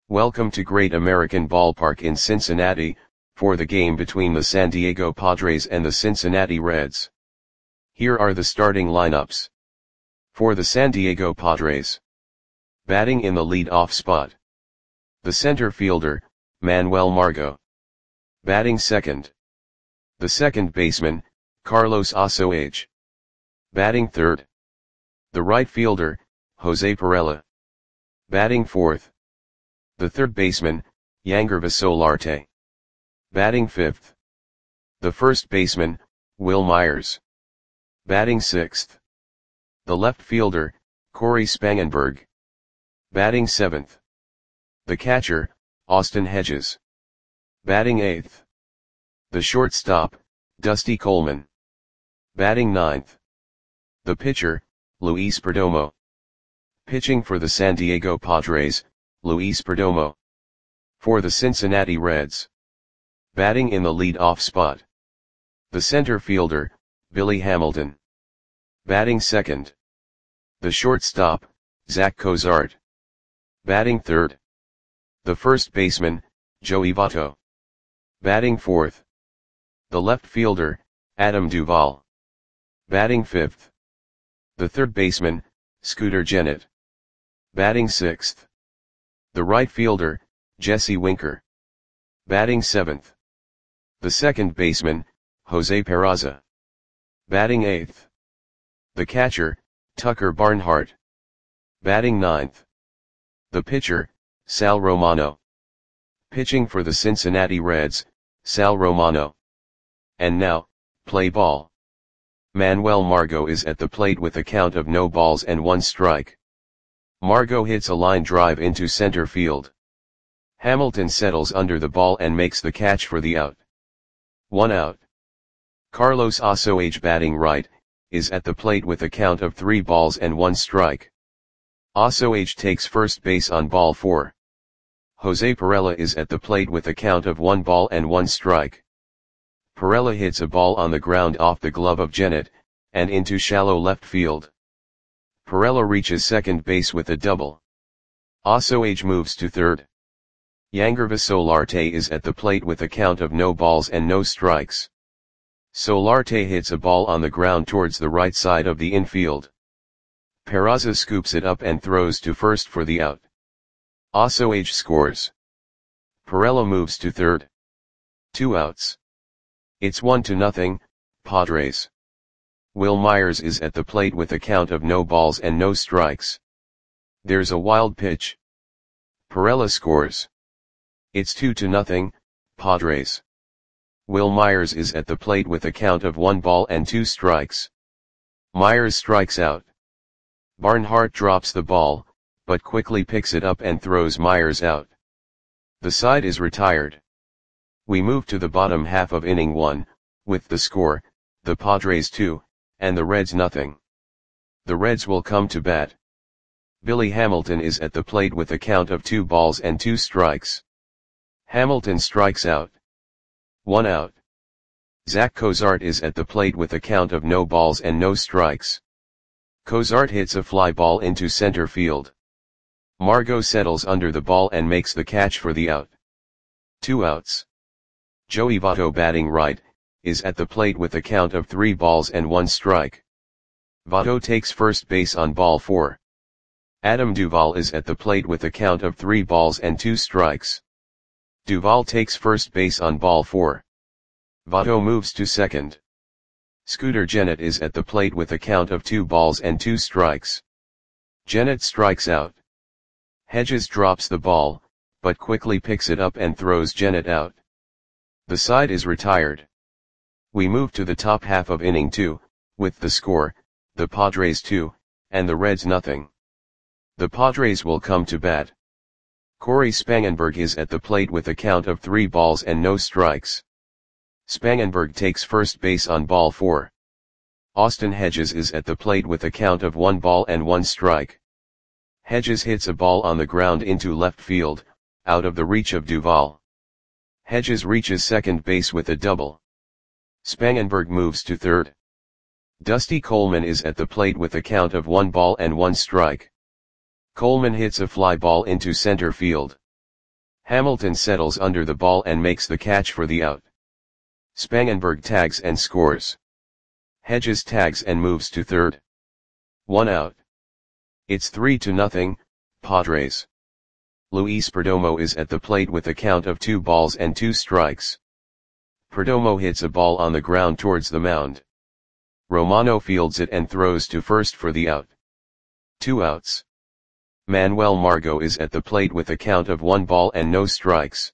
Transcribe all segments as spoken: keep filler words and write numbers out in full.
Welcome to Great American Ballpark in Cincinnati, for the game between the San Diego Padres and the Cincinnati Reds. Here are the starting lineups. For the San Diego Padres. Batting in the lead-off spot. The center fielder, Manuel Margot. Batting second. The second baseman, Carlos Osoage. Batting third. The right fielder, Jose Pirela. Batting fourth. The third baseman, Yangervis Solarte. Batting fifth. The first baseman, Wil Myers. Batting sixth. The left fielder, Cory Spangenberg. Batting seventh. The catcher, Austin Hedges. Batting eighth. The shortstop, Dusty Coleman. Batting ninth. The pitcher, Luis Perdomo. Pitching for the San Diego Padres, Luis Perdomo. For the Cincinnati Reds. Batting in the lead-off spot. The center fielder, Billy Hamilton. Batting second. The shortstop, Zach Cozart. Batting third. The first baseman, Joey Votto. Batting fourth. The left fielder, Adam Duvall. Batting fifth. The third baseman, Scooter Gennett. Batting sixth. The right fielder, Jesse Winker. Batting seventh. The second baseman, Jose Peraza. Batting eighth. The catcher, Tucker Barnhart. Batting ninth. The pitcher, Sal Romano. Pitching for the Cincinnati Reds, Sal Romano. And now, play ball. Manuel Margot is at the plate with a count of no balls and one strike. Margot hits a line drive into center field. Hamilton settles under the ball and makes the catch for the out. One out. Carlos Osoage, batting right, is at the plate with a count of three balls and one strike. Osoage takes first base on ball four. Jose Pirela is at the plate with a count of one ball and one strike. Pirela hits a ball on the ground off the glove of Gennett, and into shallow left field. Pirela reaches second base with a double. Osoage moves to third. Yangervis Solarte is at the plate with a count of no balls and no strikes. Solarte hits a ball on the ground towards the right side of the infield. Peraza scoops it up and throws to first for the out. Osoage scores. Pirela moves to third. Two outs. It's one to nothing, Padres. Wil Myers is at the plate with a count of no balls and no strikes. There's a wild pitch. Pirela scores. It's two to nothing, Padres. Wil Myers is at the plate with a count of one ball and two strikes. Myers strikes out. Barnhart drops the ball, but quickly picks it up and throws Myers out. The side is retired. We move to the bottom half of inning one, with the score, the Padres two, and the Reds nothing. The Reds will come to bat. Billy Hamilton is at the plate with a count of two balls and two strikes. Hamilton strikes out. One out. Zach Cozart is at the plate with a count of no balls and no strikes. Cozart hits a fly ball into center field. Margot settles under the ball and makes the catch for the out. Two outs. Joey Votto, batting right, is at the plate with a count of three balls and one strike. Votto takes first base on ball four. Adam Duvall is at the plate with a count of three balls and two strikes. Duvall takes first base on ball four. Votto moves to second. Scooter Gennett is at the plate with a count of two balls and two strikes. Gennett strikes out. Hedges drops the ball, but quickly picks it up and throws Gennett out. The side is retired. We move to the top half of inning two, with the score, the Padres two, and the Reds nothing. The Padres will come to bat. Cory Spangenberg is at the plate with a count of three balls and no strikes. Spangenberg takes first base on ball four. Austin Hedges is at the plate with a count of one ball and one strike. Hedges hits a ball on the ground into left field, out of the reach of Duvall. Hedges reaches second base with a double. Spangenberg moves to third. Dusty Coleman is at the plate with a count of one ball and one strike. Coleman hits a fly ball into center field. Hamilton settles under the ball and makes the catch for the out. Spangenberg tags and scores. Hedges tags and moves to third. One out. It's three to nothing, Padres. Luis Perdomo is at the plate with a count of two balls and two strikes. Perdomo hits a ball on the ground towards the mound. Romano fields it and throws to first for the out. Two outs. Manuel Margot is at the plate with a count of one ball and no strikes.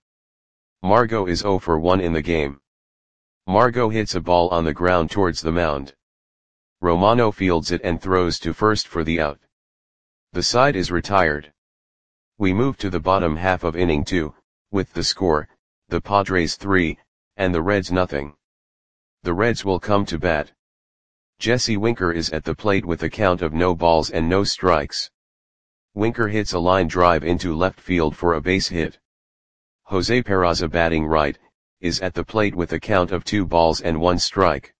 Margot is zero for one in the game. Margot hits a ball on the ground towards the mound. Romano fields it and throws to first for the out. The side is retired. We move to the bottom half of inning two, with the score, the Padres three, and the Reds nothing. The Reds will come to bat. Jesse Winker is at the plate with a count of no balls and no strikes. Winker hits a line drive into left field for a base hit. Jose Peraza, batting right, is at the plate with a count of two balls and one strike.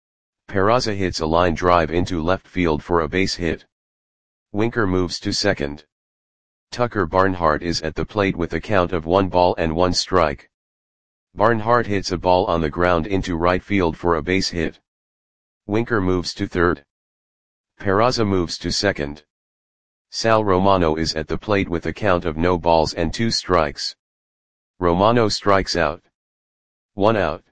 Peraza hits a line drive into left field for a base hit. Winker moves to second. Tucker Barnhart is at the plate with a count of one ball and one strike. Barnhart hits a ball on the ground into right field for a base hit. Winker moves to third. Peraza moves to second. Sal Romano is at the plate with a count of no balls and two strikes. Romano strikes out. One out.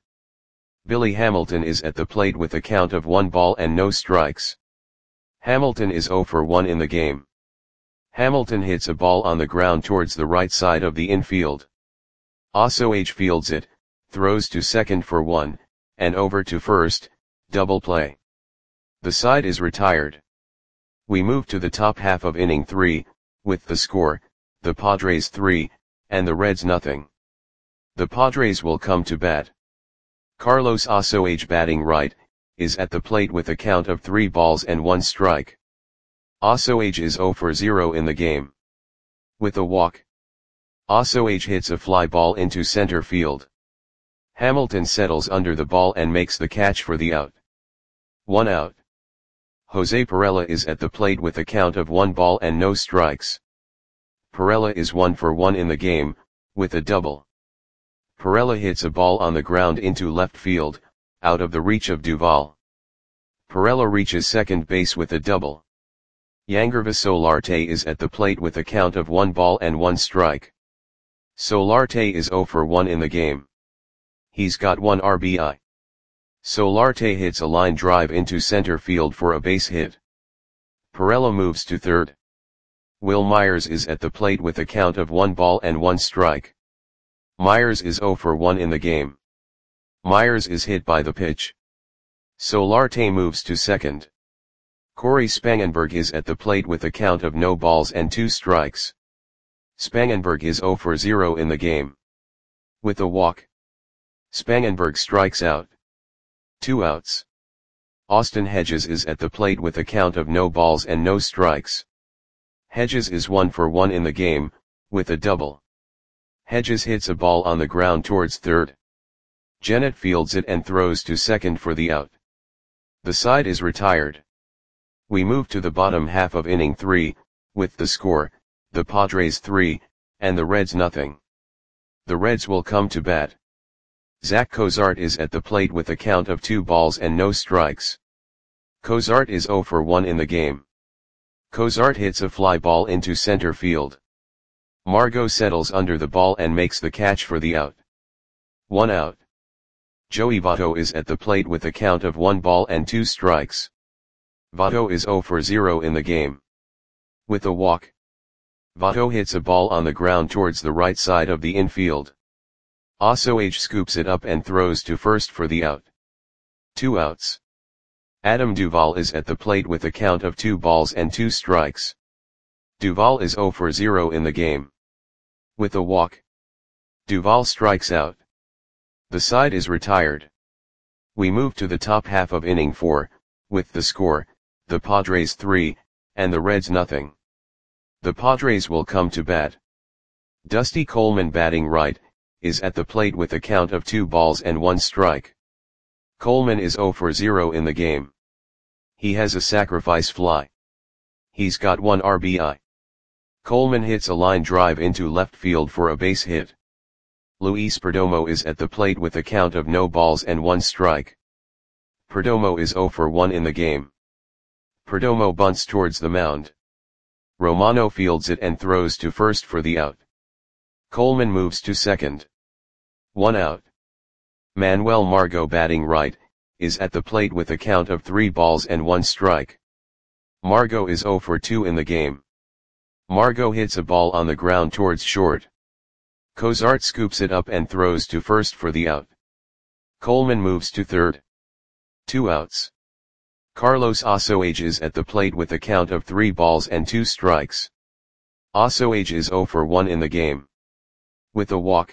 Billy Hamilton is at the plate with a count of one ball and no strikes. Hamilton is zero for one in the game. Hamilton hits a ball on the ground towards the right side of the infield. Ossoage fields it, throws to second for one, and over to first, double play. The side is retired. We move to the top half of inning three, with the score, the Padres three, and the Reds nothing. The Padres will come to bat. Carlos Ossoage, batting right, is at the plate with a count of three balls and one strike. Ossoage is zero for zero in the game. With a walk. Ossoage hits a fly ball into center field. Hamilton settles under the ball and makes the catch for the out. One out. Jose Pirela is at the plate with a count of one ball and no strikes. Pirela is one for one in the game, with a double. Pirela hits a ball on the ground into left field, out of the reach of Duvall. Pirela reaches second base with a double. Yangervis Solarte is at the plate with a count of one ball and one strike. Solarte is zero for one in the game. He's got one R B I. Solarte hits a line drive into center field for a base hit. Pirela moves to third. Will Myers is at the plate with a count of one ball and one strike. Myers is zero for one in the game. Myers is hit by the pitch. Solarte moves to second. Corey Spangenberg is at the plate with a count of no balls and two strikes. Spangenberg is zero for zero in the game. With a walk. Spangenberg strikes out. Two outs. Austin Hedges is at the plate with a count of no balls and no strikes. Hedges is one for one in the game, with a double. Hedges hits a ball on the ground towards third. Jennett fields it and throws to second for the out. The side is retired. We move to the bottom half of inning three, with the score, the Padres three, and the Reds nothing. The Reds will come to bat. Zach Cozart is at the plate with a count of two balls and no strikes. Cozart is zero for one in the game. Cozart hits a fly ball into center field. Margot settles under the ball and makes the catch for the out. One out. Joey Votto is at the plate with a count of one ball and two strikes. Votto is zero for zero in the game. With a walk. Votto hits a ball on the ground towards the right side of the infield. Ossoage scoops it up and throws to first for the out. Two outs. Adam Duvall is at the plate with a count of two balls and two strikes. Duvall is zero for zero in the game. With a walk. Duvall strikes out. The side is retired. We move to the top half of inning four, with the score, the Padres three, and the Reds nothing. The Padres will come to bat. Dusty Coleman, batting right, is at the plate with a count of two balls and one strike. Coleman is zero for zero in the game. He has a sacrifice fly. He's got one R B I. Coleman hits a line drive into left field for a base hit. Luis Perdomo is at the plate with a count of no balls and one strike. Perdomo is zero for one in the game. Perdomo bunts towards the mound. Romano fields it and throws to first for the out. Coleman moves to second. One out. Manuel Margot, batting right, is at the plate with a count of three balls and one strike. Margot is zero for two in the game. Margot hits a ball on the ground towards short. Cozart scoops it up and throws to first for the out. Coleman moves to third. Two outs. Carlos Osoage is at the plate with a count of three balls and two strikes. Osoage is zero for one in the game. With a walk,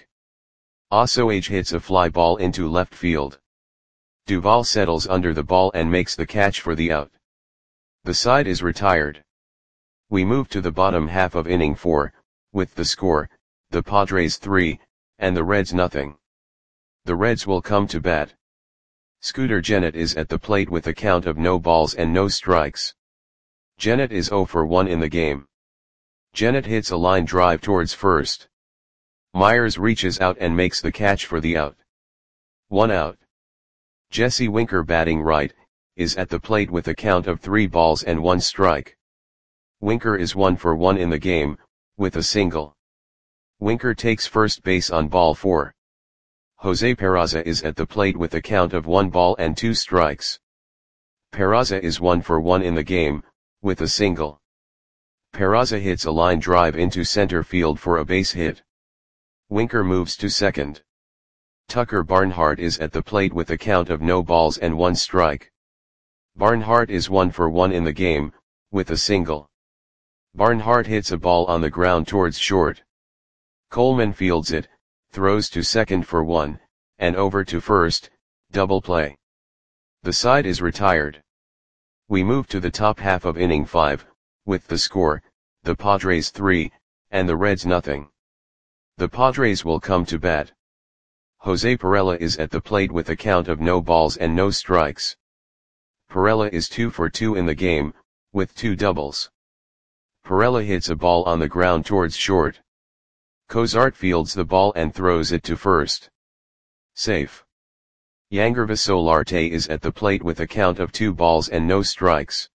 Osoage hits a fly ball into left field. Duvall settles under the ball and makes the catch for the out. The side is retired. We move to the bottom half of inning four, with the score, the Padres three, and the Reds nothing. The Reds will come to bat. Scooter Gennett is at the plate with a count of no balls and no strikes. Gennett is zero for one in the game. Gennett hits a line drive towards first. Myers reaches out and makes the catch for the out. One out. Jesse Winker, batting right, is at the plate with a count of three balls and one strike. Winker is one for one in the game, with a single. Winker takes first base on ball four. Jose Peraza is at the plate with a count of one ball and two strikes. Peraza is one for one in the game, with a single. Peraza hits a line drive into center field for a base hit. Winker moves to second. Tucker Barnhart is at the plate with a count of no balls and one strike. Barnhart is one for one in the game, with a single. Barnhart hits a ball on the ground towards short. Coleman fields it, throws to second for one, and over to first, double play. The side is retired. We move to the top half of inning five, with the score, the Padres three, and the Reds nothing. The Padres will come to bat. Jose Pirela is at the plate with a count of no balls and no strikes. Pirela is two for two in the game, with two doubles. Pirela hits a ball on the ground towards short. Cozart fields the ball and throws it to first. Safe. Yangervis Solarte is at the plate with a count of two balls and no strikes.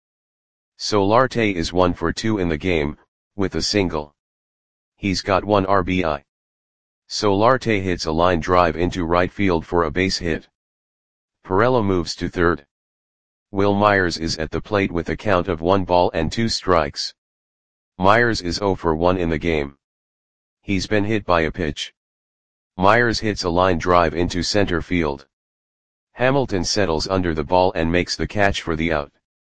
Solarte is one for two in the game, with a single. He's got one R B I. Solarte hits a line drive into right field for a base hit. Pirela moves to third. Will Myers is at the plate with a count of one ball and two strikes. Myers is zero for one in the game. He's been hit by a pitch. Myers hits a line drive into center field. Hamilton settles under the ball and makes the catch for the out.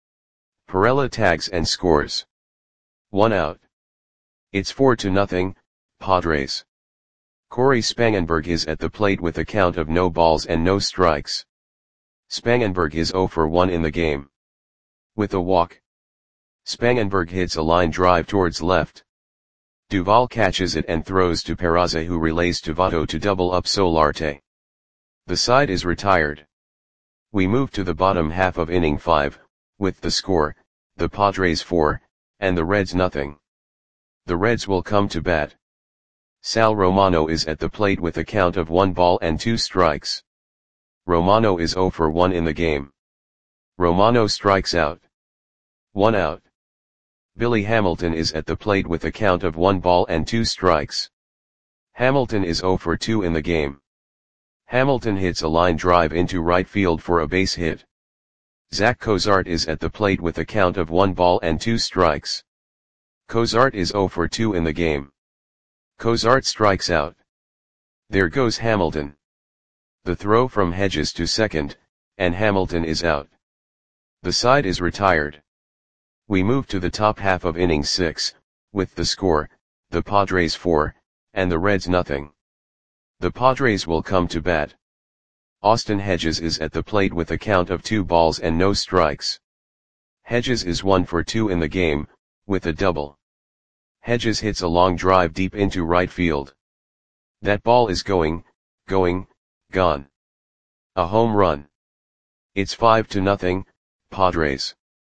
Pirela tags and scores. One out. It's four to nothing, Padres. Corey Spangenberg is at the plate with a count of no balls and no strikes. Spangenberg is zero for one in the game. With a walk, Spangenberg hits a line drive towards left. Duvall catches it and throws to Peraza, who relays to Votto to double up Solarte. The side is retired. We move to the bottom half of inning five, with the score, the Padres four, and the Reds nothing. The Reds will come to bat. Sal Romano is at the plate with a count of one ball and two strikes. Romano is zero for one in the game. Romano strikes out. One out. Billy Hamilton is at the plate with a count of one ball and two strikes. Hamilton is zero for two in the game. Hamilton hits a line drive into right field for a base hit. Zach Cozart is at the plate with a count of one ball and two strikes. Cozart is zero for two in the game. Cozart strikes out. There goes Hamilton. The throw from Hedges to second, and Hamilton is out. The side is retired. We move to the top half of inning six, with the score, the Padres four, and the Reds nothing. The Padres will come to bat. Austin Hedges is at the plate with a count of two balls and no strikes. Hedges is one for two in the game, with a double. Hedges hits a long drive deep into right field. That ball is going, going, gone. A home run. It's five to nothing, Padres.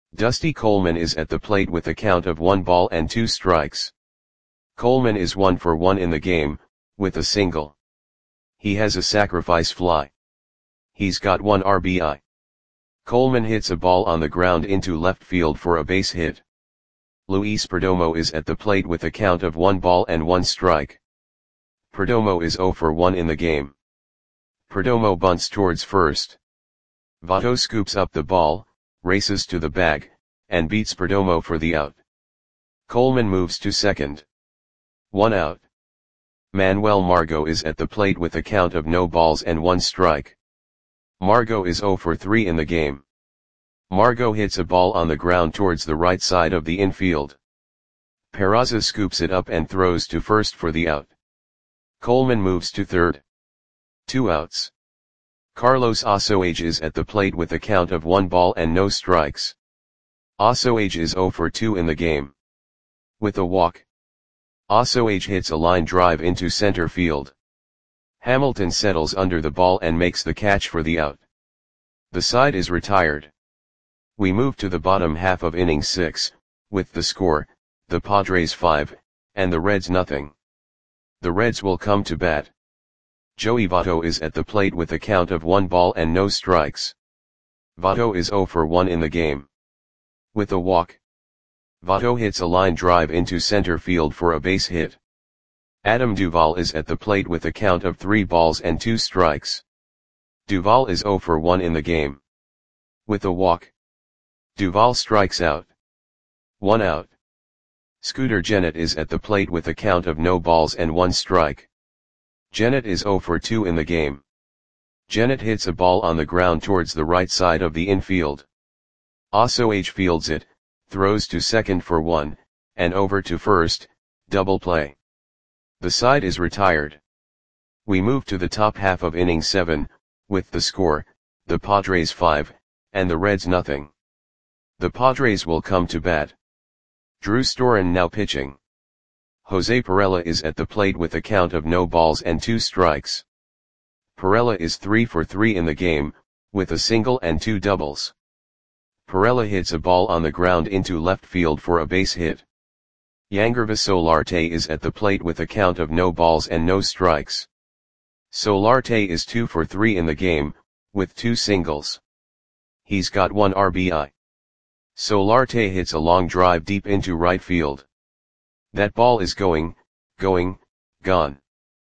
Dusty Coleman is at the plate with a count of one ball and two strikes. Coleman is one for one in the game, with a single. He has a sacrifice fly. He's got one R B I. Coleman hits a ball on the ground into left field for a base hit. Luis Perdomo is at the plate with a count of one ball and one strike. Perdomo is zero for one in the game. Perdomo bunts towards first. Votto scoops up the ball, races to the bag, and beats Perdomo for the out. Coleman moves to second. One out. Manuel Margot is at the plate with a count of no balls and one strike. Margot is zero for three in the game. Margot hits a ball on the ground towards the right side of the infield. Peraza scoops it up and throws to first for the out. Coleman moves to third. Two outs. Carlos Osoage is at the plate with a count of one ball and no strikes. Osoage is zero for two in the game. With a walk. Osoage hits a line drive into center field. Hamilton settles under the ball and makes the catch for the out. The side is retired. We move to the bottom half of inning six, with the score, the Padres five, and the Reds nothing. The Reds will come to bat. Joey Votto is at the plate with a count of one ball and no strikes. Votto is zero for one in the game. With a walk. Votto hits a line drive into center field for a base hit. Adam Duvall is at the plate with a count of three balls and two strikes. Duvall is zero for one in the game. With a walk. Duvall strikes out. One out. Scooter Gennett is at the plate with a count of no balls and one strike. Gennett is zero for two in the game. Gennett hits a ball on the ground towards the right side of the infield. Osoage fields it, throws to second for one, and over to first, double play. The side is retired. We move to the top half of inning seven, with the score, the Padres five, and the Reds nothing. The Padres will come to bat. Drew Storen now pitching. Jose Pirela is at the plate with a count of no balls and two strikes. Pirela is three for three in the game, with a single and two doubles. Pirela hits a ball on the ground into left field for a base hit. Yangervis Solarte is at the plate with a count of no balls and no strikes. Solarte is two for three in the game, with two singles. He's got one R B I. Solarte hits a long drive deep into right field. That ball is going, going, gone.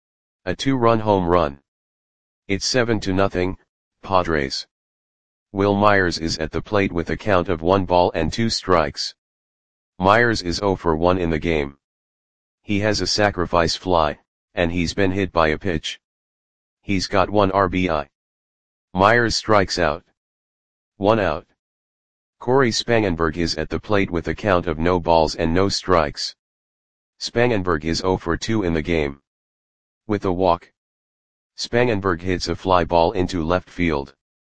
A two-run home run. It's seven to nothing, Padres. Will Myers is at the plate with a count of one ball and two strikes. Myers is zero for one in the game. He has a sacrifice fly, and he's been hit by a pitch. He's got one R B I. Myers strikes out. One out. Corey Spangenberg is at the plate with a count of no balls and no strikes. Spangenberg is zero for two in the game. With a walk. Spangenberg hits a fly ball into left field.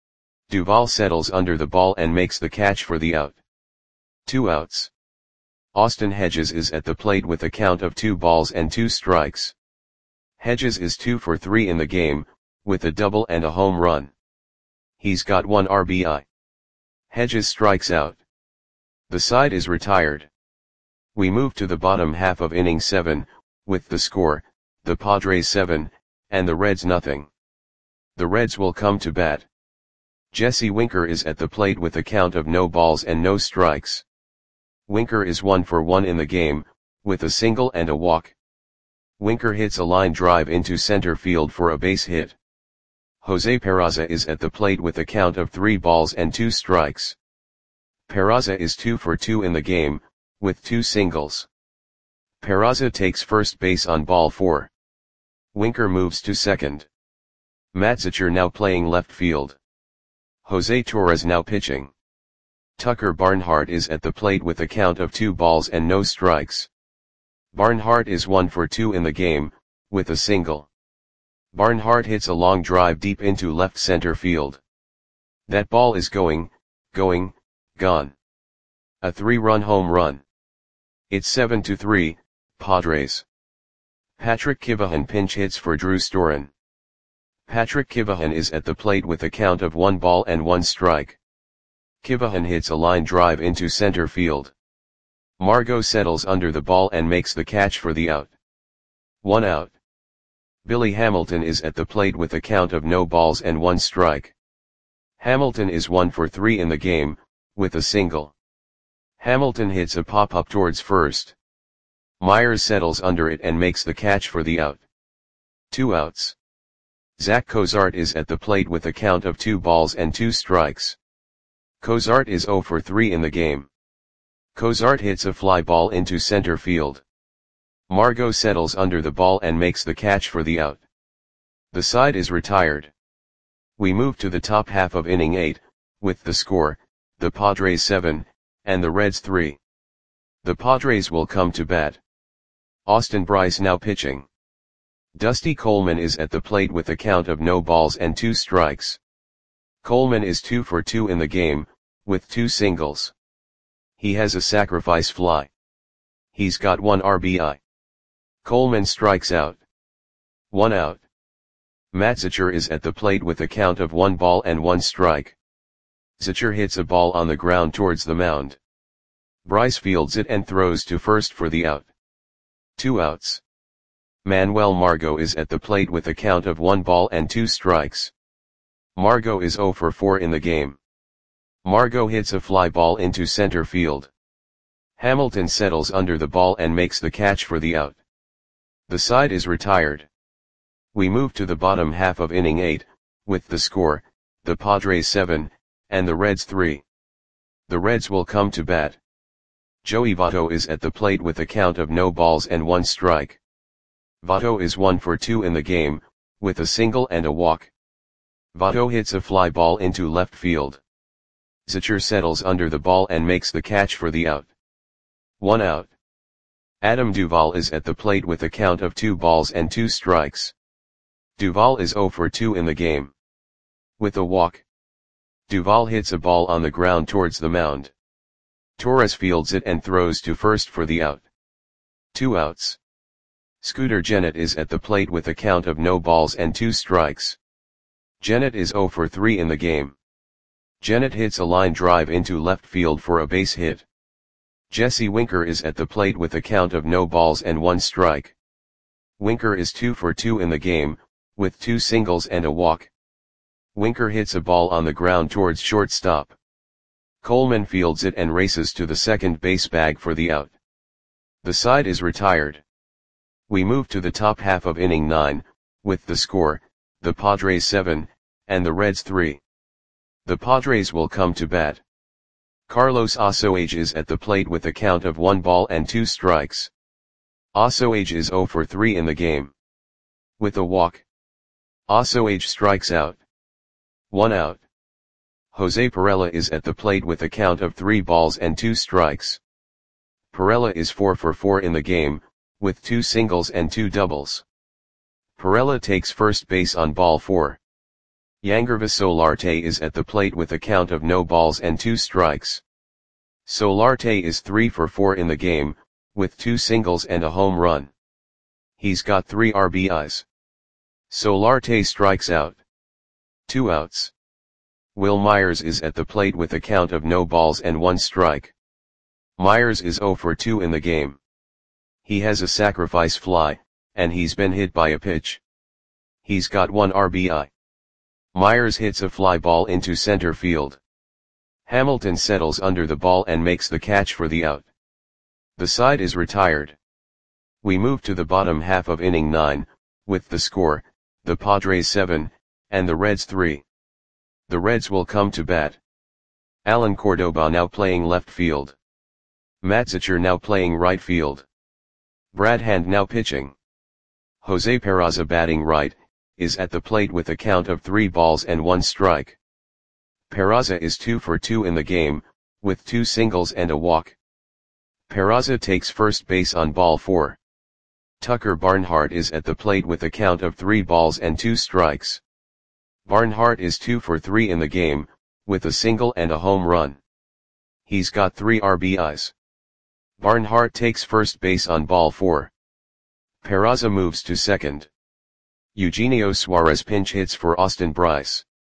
Duvall settles under the ball and makes the catch for the out. Two outs. Austin Hedges is at the plate with a count of two balls and two strikes. Hedges is two for three in the game, with a double and a home run. He's got one R B I. Hedges strikes out. The side is retired. We move to the bottom half of inning seven, with the score, the Padres seven, and the Reds nothing. The Reds will come to bat. Jesse Winker is at the plate with a count of no balls and no strikes. Winker is one for one in the game, with a single and a walk. Winker hits a line drive into center field for a base hit. Jose Peraza is at the plate with a count of three balls and two strikes. Peraza is two for two in the game, with two singles. Peraza takes first base on ball four. Winker moves to second. Matzicher now playing left field. Jose Torres now pitching. Tucker Barnhart is at the plate with a count of two balls and no strikes. Barnhart is one for two in the game, with a single. Barnhart hits a long drive deep into left center field. That ball is going, going, gone. A three-run home run. It's seven to three, Padres. Patrick Kivahan pinch hits for Drew Storen. Patrick Kivahan is at the plate with a count of one ball and one strike. Kivahan hits a line drive into center field. Margot settles under the ball and makes the catch for the out. One out. Billy Hamilton is at the plate with a count of no balls and one strike. Hamilton is one for three in the game, with a single. Hamilton hits a pop-up towards first. Myers settles under it and makes the catch for the out. Two outs. Zach Cozart is at the plate with a count of two balls and two strikes. Cozart is zero for three in the game. Cozart hits a fly ball into center field. Margot settles under the ball and makes the catch for the out. The side is retired. We move to the top half of inning eight, with the score, the Padres seven, and the Reds three. The Padres will come to bat. Austin Brice now pitching. Dusty Coleman is at the plate with a count of no balls and two strikes. Coleman is two for two in the game, with two singles. He has a sacrifice fly. He's got one R B I. Coleman strikes out. One out. Matt Zachor is at the plate with a count of one ball and one strike. Zachor hits a ball on the ground towards the mound. Brice fields it and throws to first for the out. Two outs. Manuel Margot is at the plate with a count of one ball and two strikes. Margot is zero for four in the game. Margot hits a fly ball into center field. Hamilton settles under the ball and makes the catch for the out. The side is retired. We move to the bottom half of inning eight, with the score, the Padres seven, and the Reds three. The Reds will come to bat. Joey Votto is at the plate with a count of no balls and one strike. Votto is one for two in the game, with a single and a walk. Votto hits a fly ball into left field. Zachor settles under the ball and makes the catch for the out. One out. Adam Duvall is at the plate with a count of two balls and two strikes. Duvall is zero for two in the game. With a walk. Duvall hits a ball on the ground towards the mound. Torres fields it and throws to first for the out. Two outs. Scooter Gennett is at the plate with a count of no balls and two strikes. Gennett is zero for three in the game. Gennett hits a line drive into left field for a base hit. Jesse Winker is at the plate with a count of no balls and one strike. Winker is two for two in the game, with two singles and a walk. Winker hits a ball on the ground towards shortstop. Coleman fields it and races to the second base bag for the out. The side is retired. We move to the top half of inning nine, with the score, the Padres seven, and the Reds three. The Padres will come to bat. Carlos Osoage is at the plate with a count of one ball and two strikes. Osoage is zero for three in the game. With a walk. Osoage strikes out. One out. Jose Pirela is at the plate with a count of three balls and two strikes. Pirela is four for four in the game, with two singles and two doubles. Pirela takes first base on ball four. Yangervis Solarte is at the plate with a count of no balls and two strikes. Solarte is three for four in the game, with two singles and a home run. He's got three R B Is. Solarte strikes out. Two outs. Will Myers is at the plate with a count of no balls and one strike. Myers is zero for two in the game. He has a sacrifice fly, and he's been hit by a pitch. He's got one R B I. Myers hits a fly ball into center field. Hamilton settles under the ball and makes the catch for the out. The side is retired. We move to the bottom half of inning nine, with the score, the Padres seven, and the Reds three. The Reds will come to bat. Alan Cordoba now playing left field. Matt Zachor now playing right field. Brad Hand now pitching. Jose Peraza batting right, is at the plate with a count of three balls and one strike. Peraza is two for two in the game, with two singles and a walk. Peraza takes first base on ball four. Tucker Barnhart is at the plate with a count of three balls and two strikes. Barnhart is two for three in the game, with a single and a home run. He's got three R B Is. Barnhart takes first base on ball four. Peraza moves to second. Eugenio Suarez pinch hits for Austin Brice.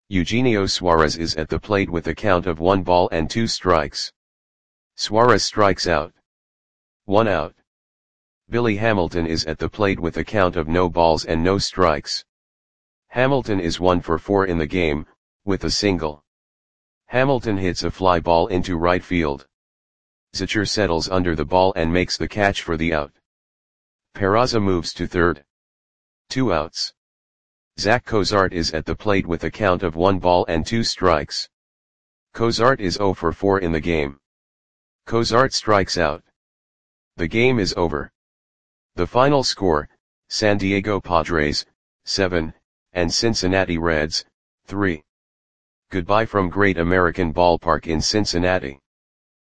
Eugenio Suarez is at the plate with a count of one ball and two strikes. Suarez strikes out. One out. Billy Hamilton is at the plate with a count of no balls and no strikes. Hamilton is one for four in the game, with a single. Hamilton hits a fly ball into right field. Zachar settles under the ball and makes the catch for the out. Peraza moves to third. Two outs. Zach Cozart is at the plate with a count of one ball and two strikes. Cozart is zero for four in the game. Cozart strikes out. The game is over. The final score, San Diego Padres, seven, and Cincinnati Reds, three. Goodbye from Great American Ballpark in Cincinnati.